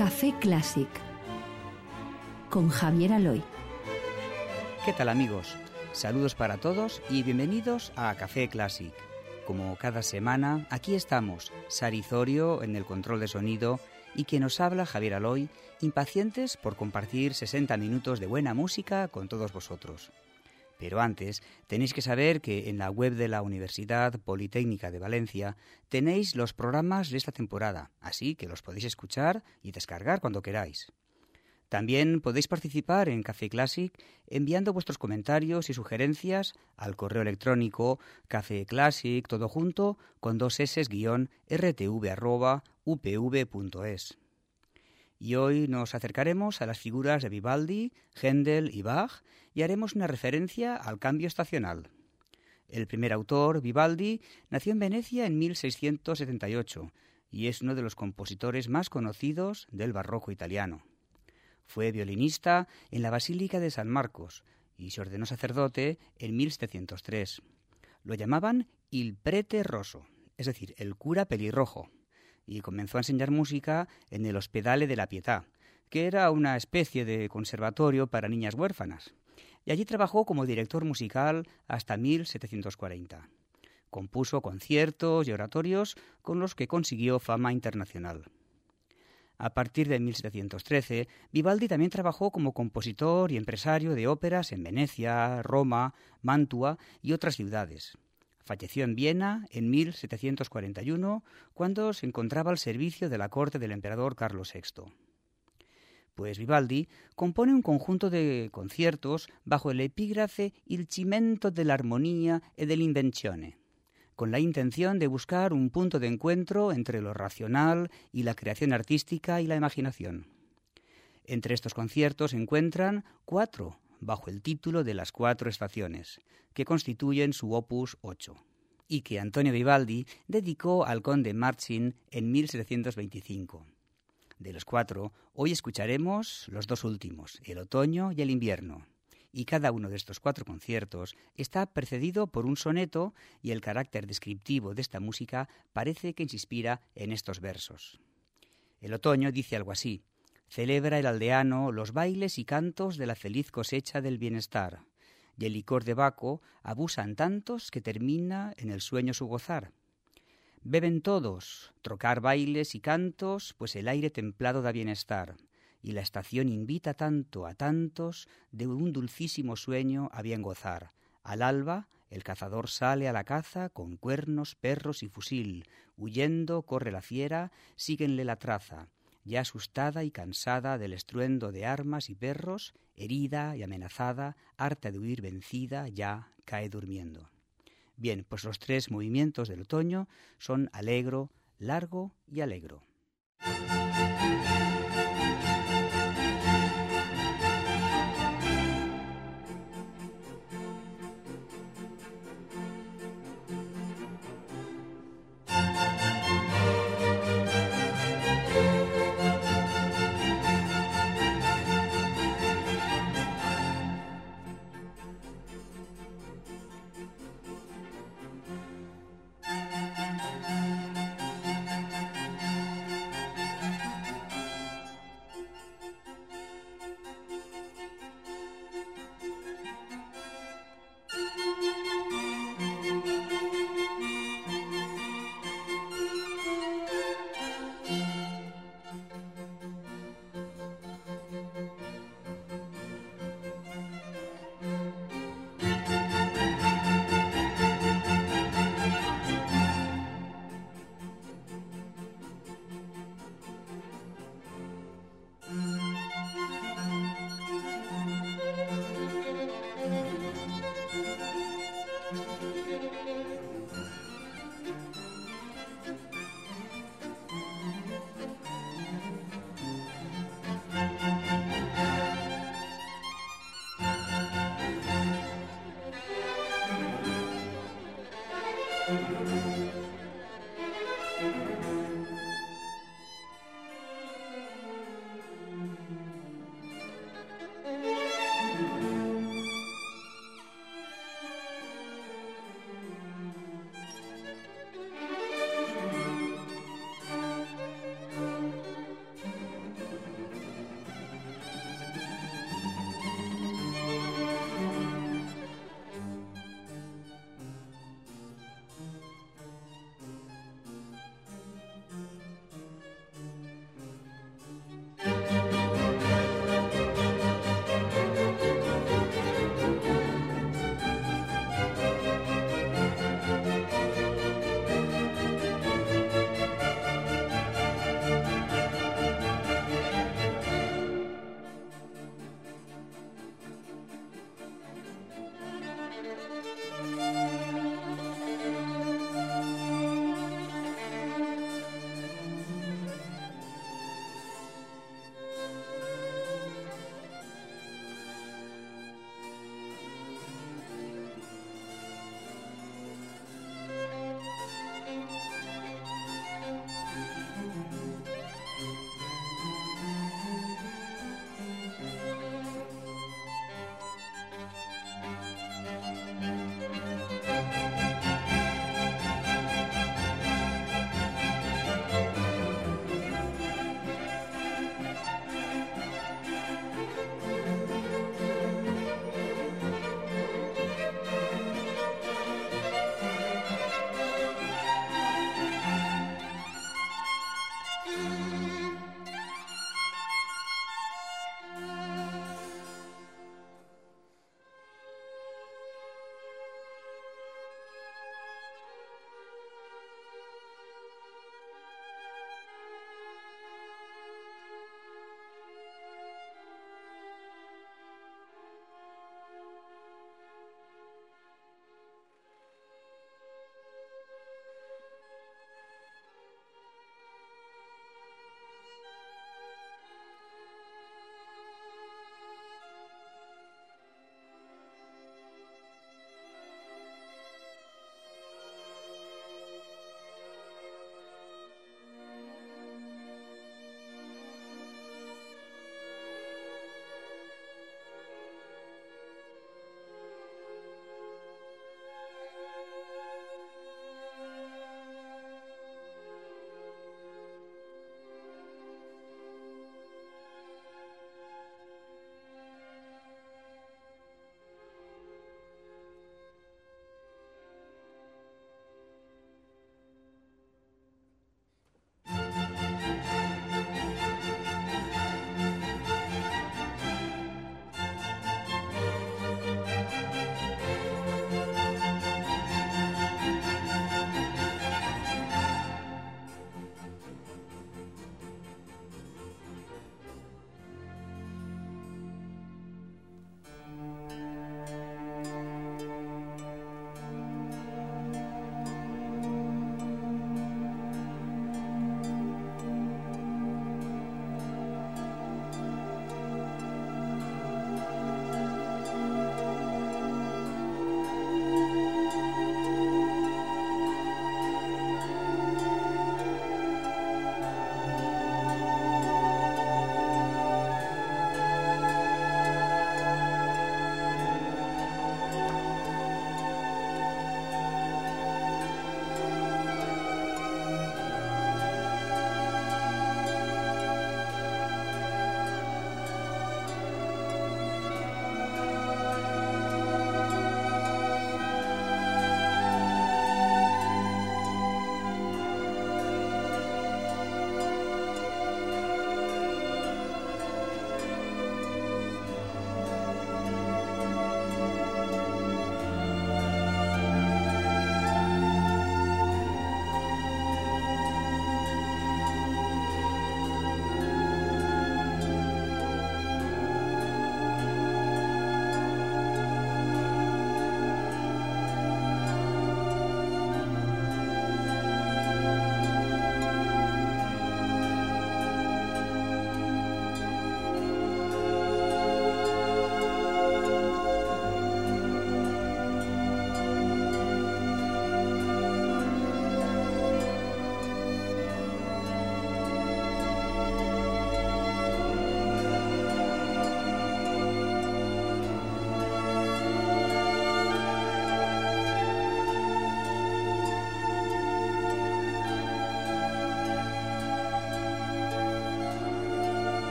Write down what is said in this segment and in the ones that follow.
Café Clásic con Javier Aloy. ¿Qué tal, amigos? Saludos para todos y bienvenidos a Café Clásic. Como cada semana, aquí estamos, Sari Zorio en el control de sonido y quien nos habla, Javier Aloy, impacientes por compartir 60 minutos de buena música con todos vosotros. Pero antes, tenéis que saber que en la web de la Universidad Politécnica de Valencia tenéis los programas de esta temporada, así que los podéis escuchar y descargar cuando queráis. También podéis participar en Café Clásic enviando vuestros comentarios y sugerencias al correo electrónico cafeclassic, todo junto, con 2 s /rtv@upv.es. Y hoy nos acercaremos a las figuras de Vivaldi, Händel y Bach y haremos una referencia al cambio estacional. El primer autor, Vivaldi, nació en Venecia en 1678 y es uno de los compositores más conocidos del barroco italiano. Fue violinista en la Basílica de San Marcos y se ordenó sacerdote en 1703. Lo llamaban il prete rosso, es decir, el cura pelirrojo, y comenzó a enseñar música en el Ospedale de la Pietà, que era una especie de conservatorio para niñas huérfanas, y allí trabajó como director musical hasta 1740. Compuso conciertos y oratorios con los que consiguió fama internacional. A partir de 1713, Vivaldi también trabajó como compositor y empresario de óperas en Venecia, Roma, Mantua y otras ciudades. Falleció en Viena en 1741, cuando se encontraba al servicio de la corte del emperador Carlos VI. Pues Vivaldi compone un conjunto de conciertos bajo el epígrafe Il cimento dell'armonia e dell'invenzione, con la intención de buscar un punto de encuentro entre lo racional y la creación artística y la imaginación. Entre estos conciertos se encuentran 4, bajo el título de las 4 estaciones, que constituyen su opus 8, y que Antonio Vivaldi dedicó al conde Marcin en 1725. De los 4, hoy escucharemos los 2 últimos, el otoño y el invierno, y cada uno de estos 4 conciertos está precedido por un soneto y el carácter descriptivo de esta música parece que se inspira en estos versos. El otoño dice algo así: celebra el aldeano los bailes y cantos de la feliz cosecha del bienestar, y el licor de Baco abusan tantos que termina en el sueño su gozar. Beben todos, trocar bailes y cantos, pues el aire templado da bienestar, y la estación invita tanto a tantos de un dulcísimo sueño a bien gozar. Al alba, el cazador sale a la caza con cuernos, perros y fusil. Huyendo corre la fiera, síguenle la traza. Ya asustada y cansada del estruendo de armas y perros, herida y amenazada, harta de huir vencida, ya cae durmiendo. Bien, pues los 3 movimientos del otoño son allegro, largo y allegro.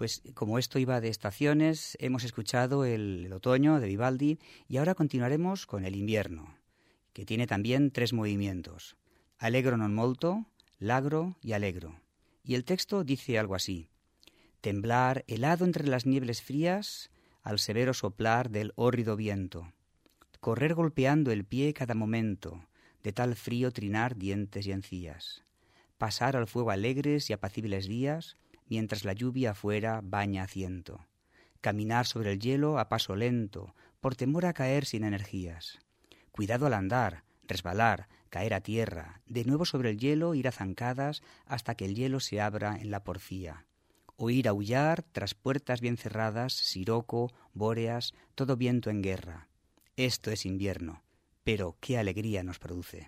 Pues como esto iba de estaciones, hemos escuchado el otoño de Vivaldi y ahora continuaremos con el invierno, que tiene también 3 movimientos: allegro non molto, lagro y allegro. Y el texto dice algo así: temblar helado entre las niebles frías al severo soplar del hórrido viento, correr golpeando el pie cada momento, de tal frío trinar dientes y encías, pasar al fuego alegres y apacibles días, mientras la lluvia afuera baña a ciento, caminar sobre el hielo a paso lento, por temor a caer sin energías, cuidado al andar, resbalar, caer a tierra, de nuevo sobre el hielo ir a zancadas hasta que el hielo se abra en la porfía, oír aullar tras puertas bien cerradas, siroco, bóreas, todo viento en guerra. Esto es invierno, pero qué alegría nos produce.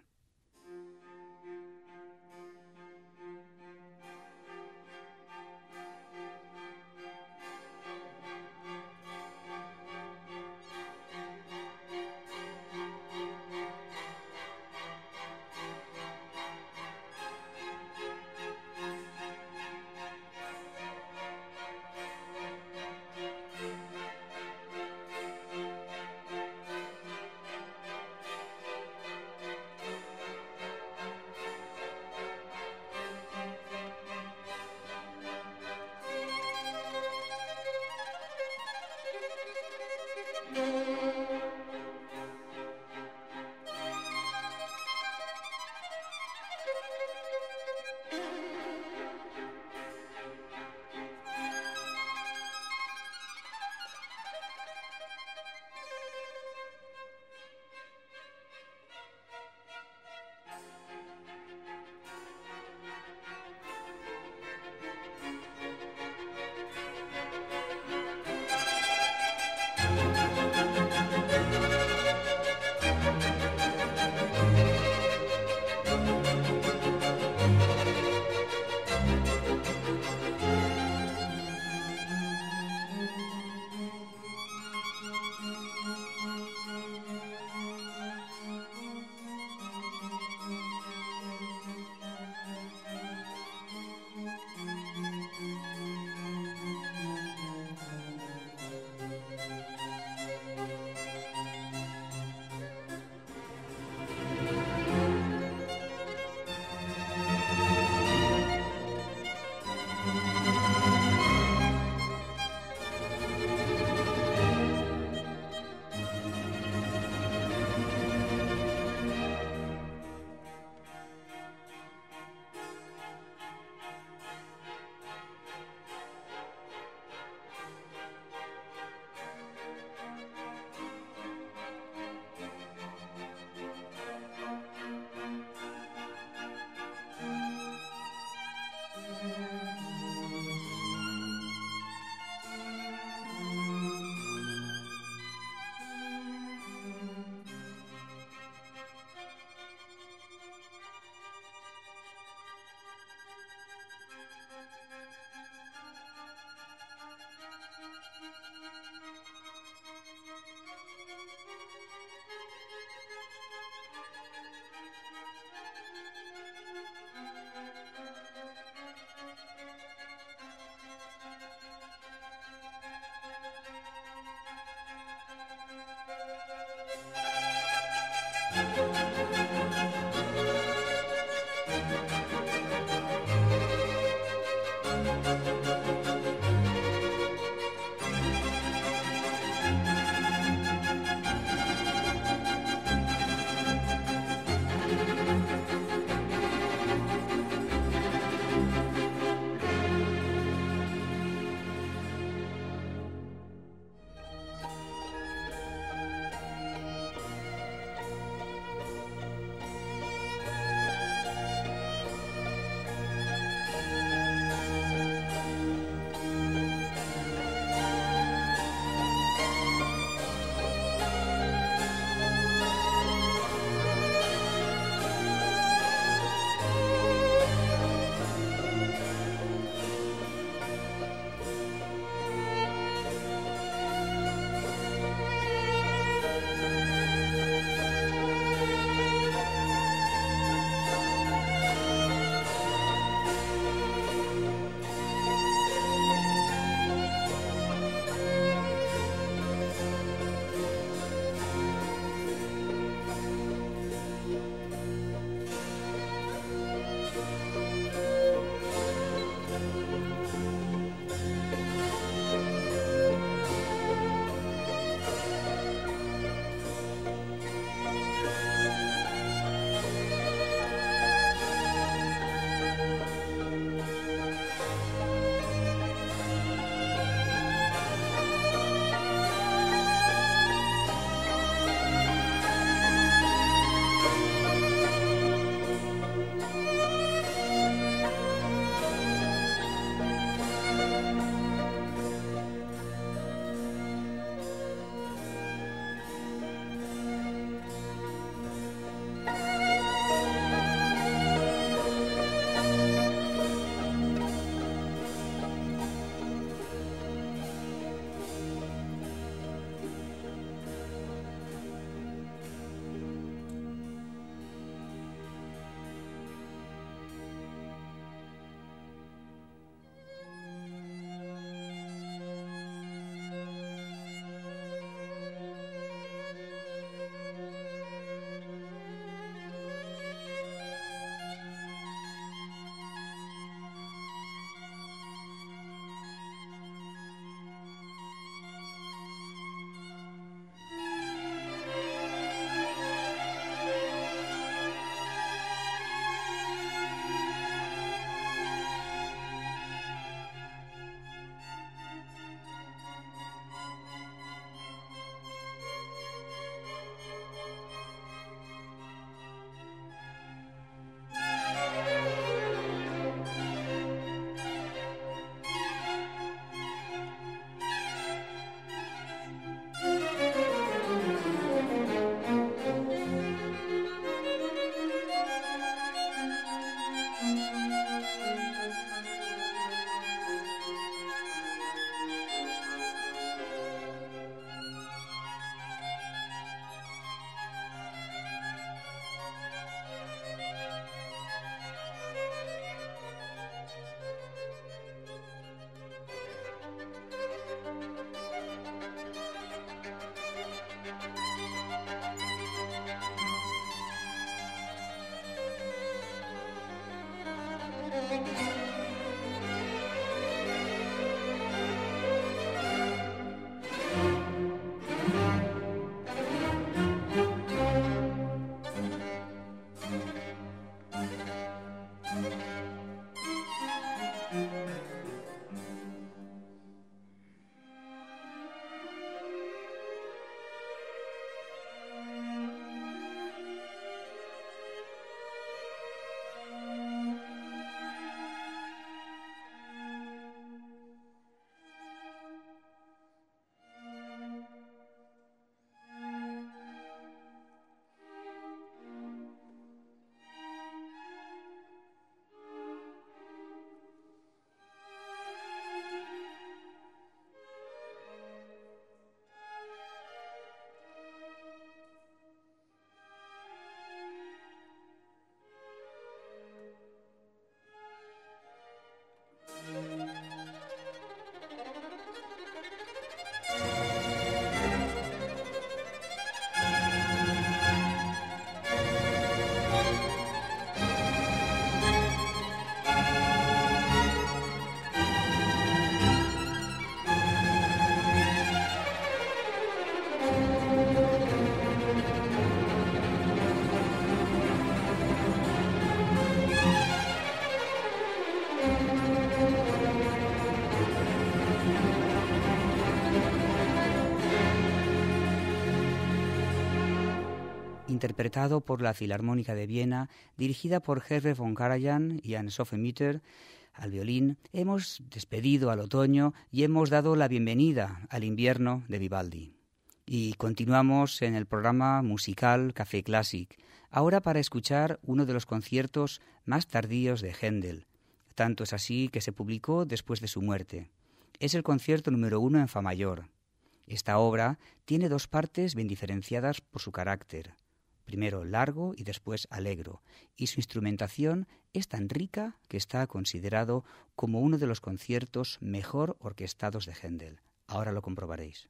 interpretado por la Filarmónica de Viena, dirigida por Herbert von Karajan y Anne-Sophie Mutter al violín, hemos despedido al otoño y hemos dado la bienvenida al invierno de Vivaldi. Y continuamos en el programa musical Café Classic, ahora para escuchar uno de los conciertos más tardíos de Händel. Tanto es así que se publicó después de su muerte. Es el concierto número 1 en fa mayor. Esta obra tiene 2 partes bien diferenciadas por su carácter. Primero largo y después alegro, y su instrumentación es tan rica que está considerado como uno de los conciertos mejor orquestados de Händel. Ahora lo comprobaréis.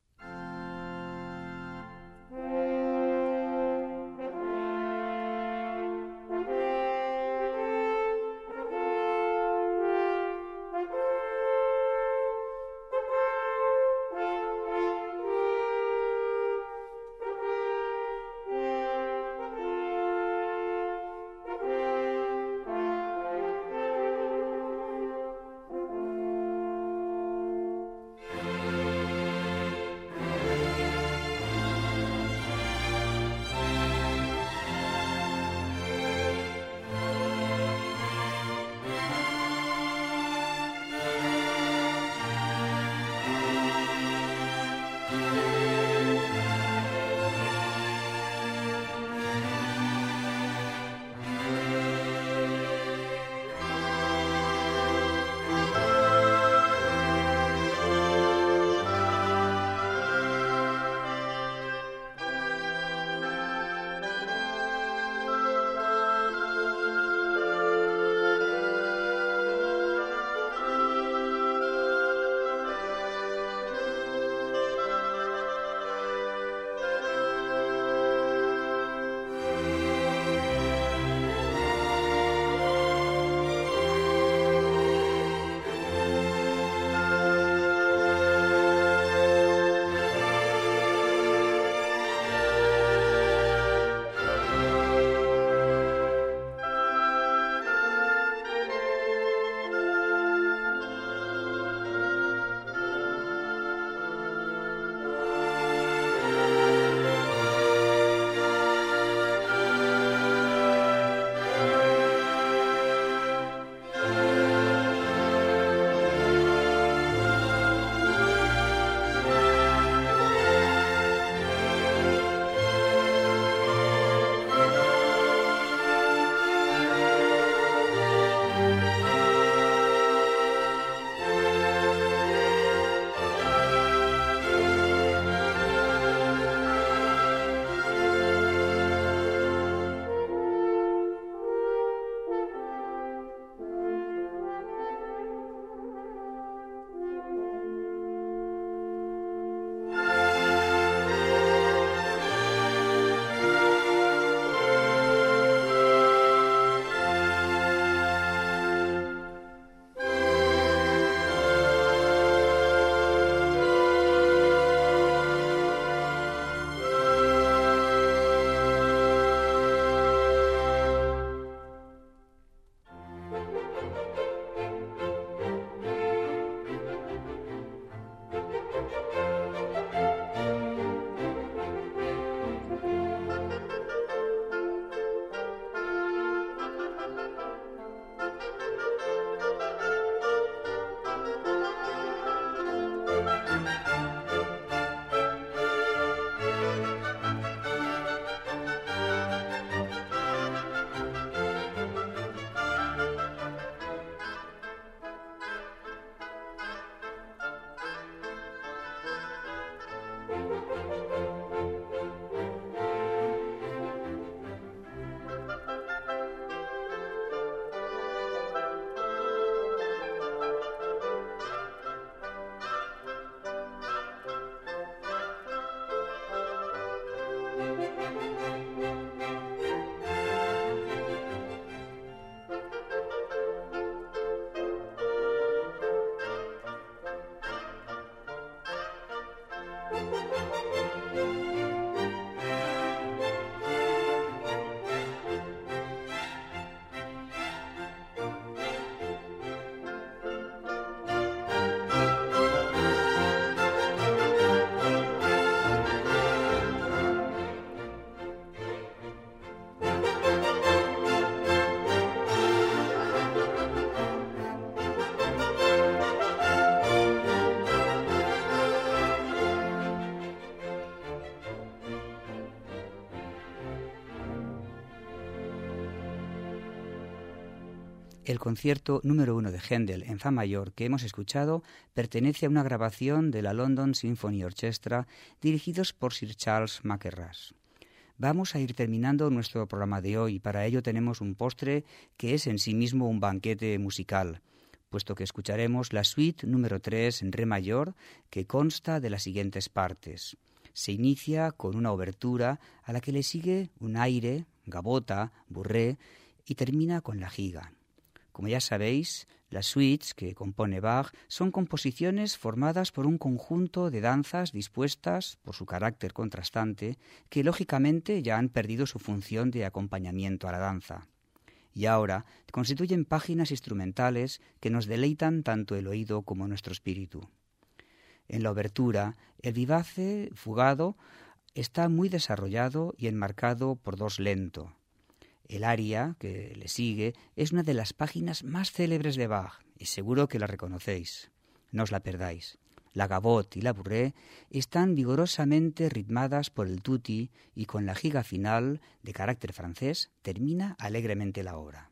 El concierto número 1 de Händel en fa mayor que hemos escuchado pertenece a una grabación de la London Symphony Orchestra dirigidos por Sir Charles Mackerras. Vamos a ir terminando nuestro programa de hoy y para ello tenemos un postre que es en sí mismo un banquete musical, puesto que escucharemos la suite número 3 en re mayor que consta de las siguientes partes. Se inicia con una obertura a la que le sigue un aire, gavota, burré y termina con la giga. Como ya sabéis, las suites que compone Bach son composiciones formadas por un conjunto de danzas dispuestas, por su carácter contrastante, que lógicamente ya han perdido su función de acompañamiento a la danza. Y ahora constituyen páginas instrumentales que nos deleitan tanto el oído como nuestro espíritu. En la obertura, el vivace fugado está muy desarrollado y enmarcado por dos lento. El aria que le sigue es una de las páginas más célebres de Bach y seguro que la reconocéis. No os la perdáis. La gavotte y la bourrée están vigorosamente ritmadas por el tutti y con la giga final, de carácter francés, termina alegremente la obra.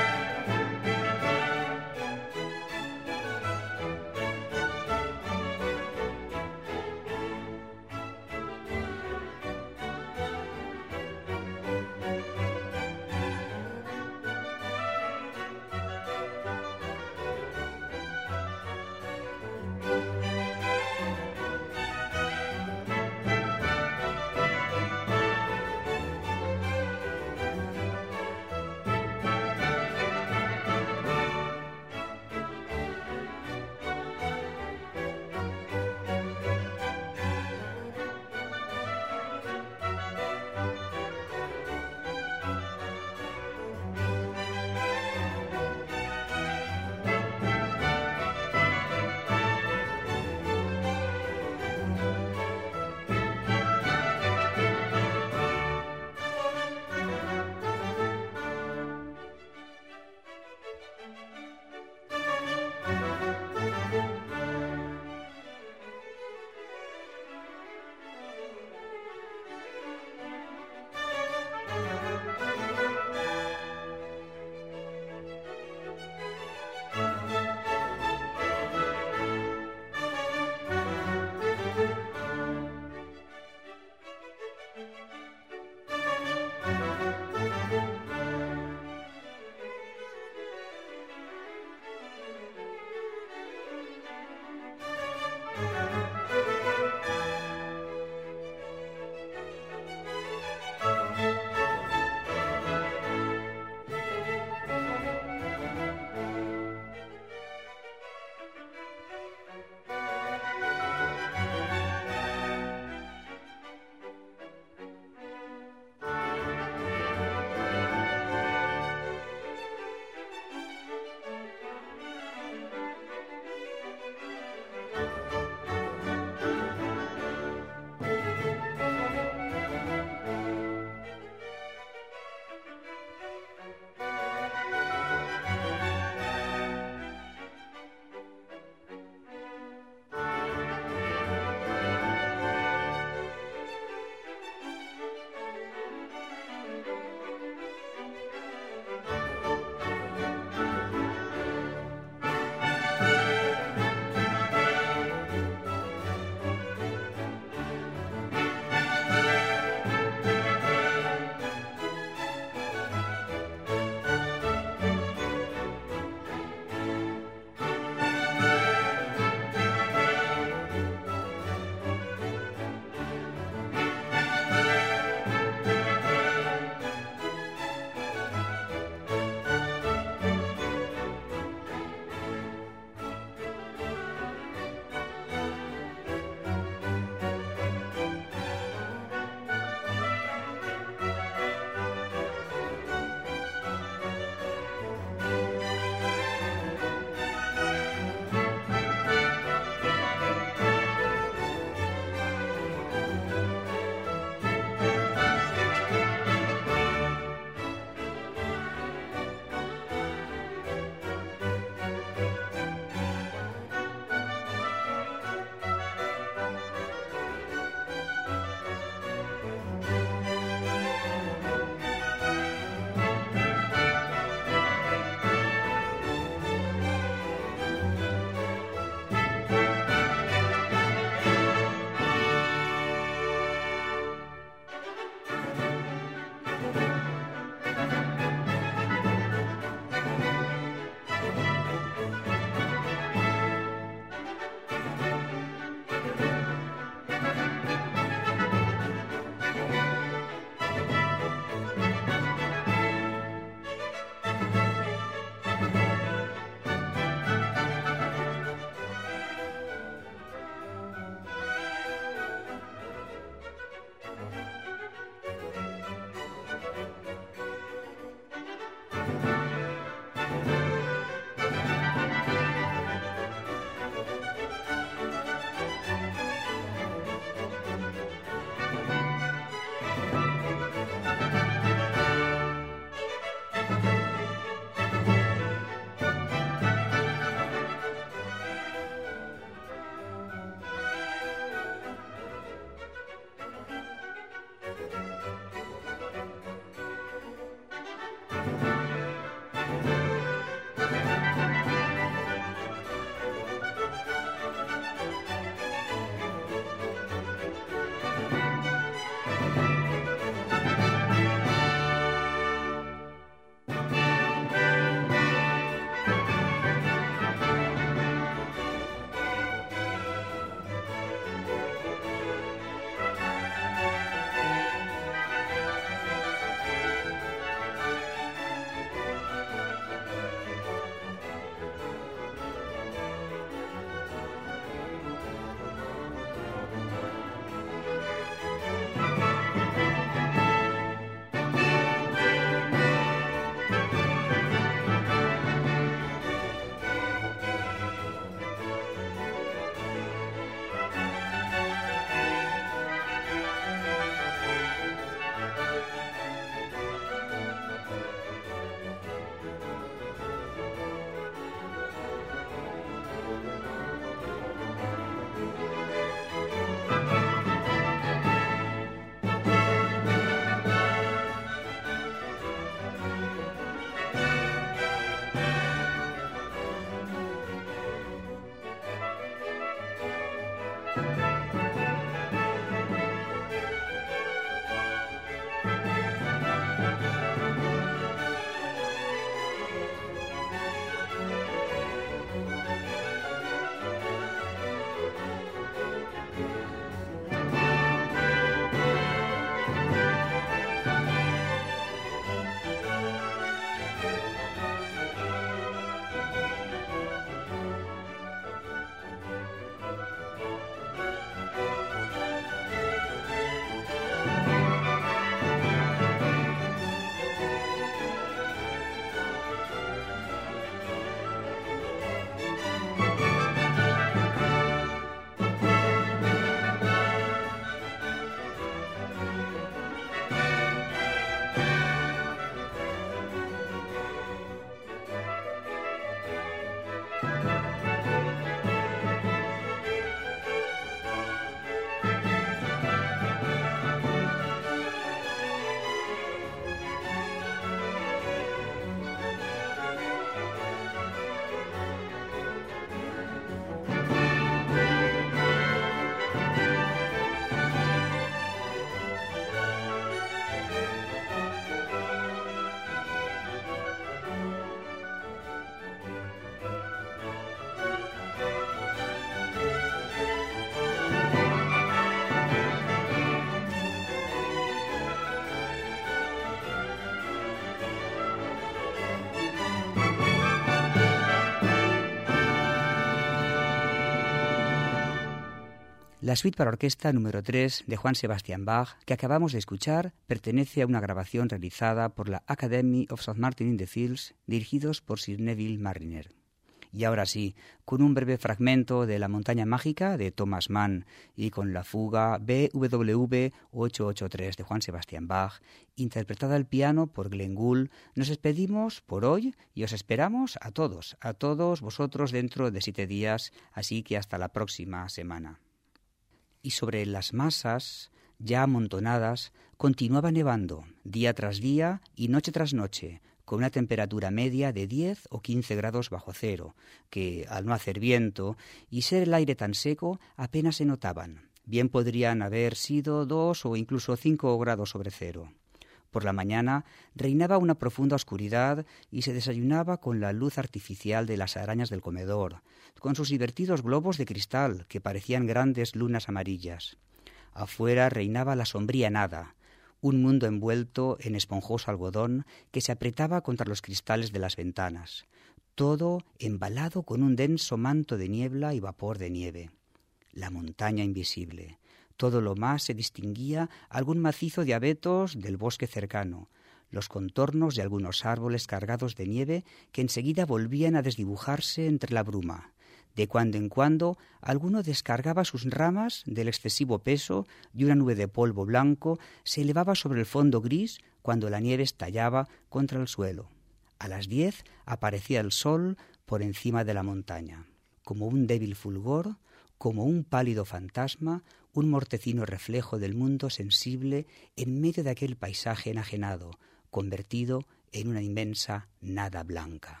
La suite para orquesta número 3 de Juan Sebastian Bach, que acabamos de escuchar, pertenece a una grabación realizada por la Academy of St. Martin in the Fields, dirigidos por Sir Neville Marriner. Y ahora sí, con un breve fragmento de La montaña mágica de Thomas Mann y con la fuga BWV 883 de Juan Sebastian Bach, interpretada al piano por Glenn Gould, nos despedimos por hoy y os esperamos a todos vosotros dentro de 7 días, así que hasta la próxima semana. Y sobre las masas, ya amontonadas, continuaba nevando, día tras día y noche tras noche, con una temperatura media de 10 o 15 grados bajo cero, que, al no hacer viento y ser el aire tan seco, apenas se notaban. Bien podrían haber sido 2 o incluso 5 grados sobre cero. Por la mañana reinaba una profunda oscuridad y se desayunaba con la luz artificial de las arañas del comedor, con sus divertidos globos de cristal que parecían grandes lunas amarillas. Afuera reinaba la sombría nada, un mundo envuelto en esponjoso algodón que se apretaba contra los cristales de las ventanas, todo embalado con un denso manto de niebla y vapor de nieve. La montaña invisible. Todo lo más se distinguía algún macizo de abetos del bosque cercano, los contornos de algunos árboles cargados de nieve que enseguida volvían a desdibujarse entre la bruma. De cuando en cuando alguno descargaba sus ramas del excesivo peso y una nube de polvo blanco se elevaba sobre el fondo gris cuando la nieve estallaba contra el suelo. A las 10 aparecía el sol por encima de la montaña. Como un débil fulgor, como un pálido fantasma, un mortecino reflejo del mundo sensible en medio de aquel paisaje enajenado, convertido en una inmensa nada blanca.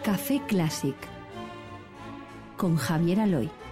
Café Clásic con Javier Aloy.